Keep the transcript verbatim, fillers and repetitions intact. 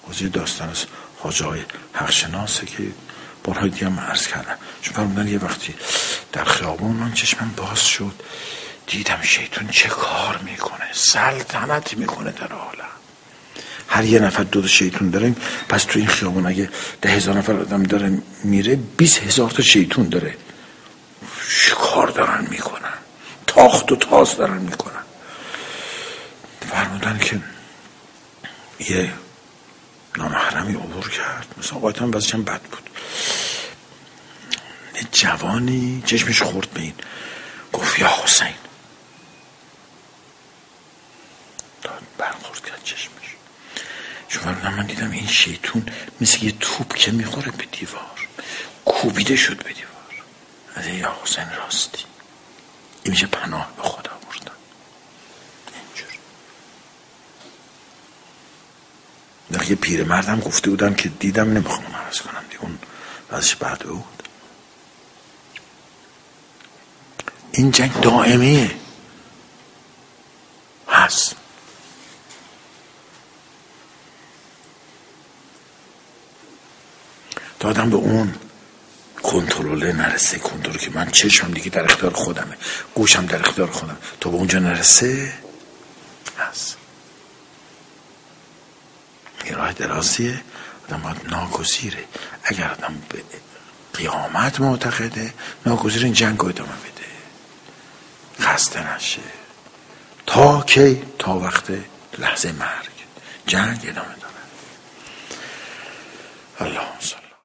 بازی داستان از حاج آقای حقشناسه که بارهای دیگه هم عرض کردم. چون فرمودن یه وقتی در خیابون من چشمم باز شد دیدم شیطان چه کار میکنه، سلطنت میکنه در عالم. هر یه نفر دو تا شیطون داریم، پس تو این خیابون اگه ده هزار نفر آدم داره میره، بیست هزار تا شیطون داره. چه کار دارن میکنن، تاخت و تاز دارن میکنن. فرمودن که یه نامحرمی عبور کرد، مثلا قایتان بازیش هم بد بود، یه جوانی چشمش خورد به این، گفت یا حسین. داد برخورد کرد چشمش. چون فرمودن من دیدم این شیطون مثل یه توپ که میخوره به دیوار، کوبیده شد به دیوار. از یا حسین راستی، این میشه پناه به خدا بردن. اینجور در یه پیر مردم گفته بودن که دیدم، نمیخوام عرض کنم دیگه، اون وضعش بعد بود. این جنگ دائمیه هست. دادم به اون کنترله نرسه، کنترل که من چشمم دیگه در اختیار خودمه، گوشم در اختیار خودم، تا به اونجا نرسه هست. این راه درازیه، آدم باید ناگزیره. اگر آدم به قیامت معتقده، ناگزیر این جنگ رو ادامه بده، خسته نشه. تا کی؟ تا وقت لحظه مرگ جنگ ادامه داره. الله